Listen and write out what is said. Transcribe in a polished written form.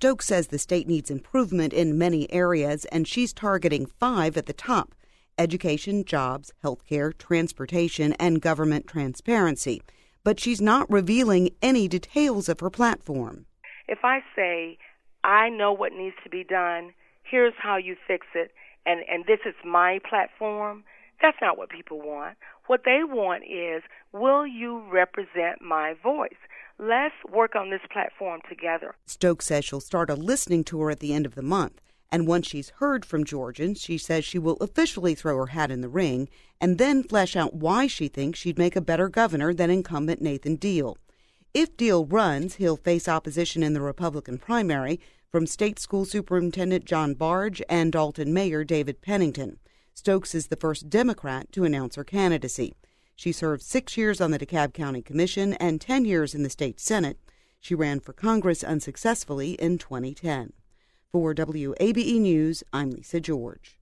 Stokes says the state needs improvement in many areas, and she's targeting 5 at the top: education, jobs, healthcare, transportation, and government transparency. But she's not revealing any details of her platform. If I say, I know what needs to be done, here's how you fix it, and this is my platform, that's not what people want. What they want is, will you represent my voice? Let's work on this platform together. Stokes says she'll start a listening tour at the end of the month. And once she's heard from Georgians, she says she will officially throw her hat in the ring and then flesh out why she thinks she'd make a better governor than incumbent Nathan Deal. If Deal runs, he'll face opposition in the Republican primary from State School Superintendent John Barge and Dalton Mayor David Pennington. Stokes is the first Democrat to announce her candidacy. She served 6 years on the DeKalb County Commission and 10 years in the state Senate. She ran for Congress unsuccessfully in 2010. For WABE News, I'm Lisa George.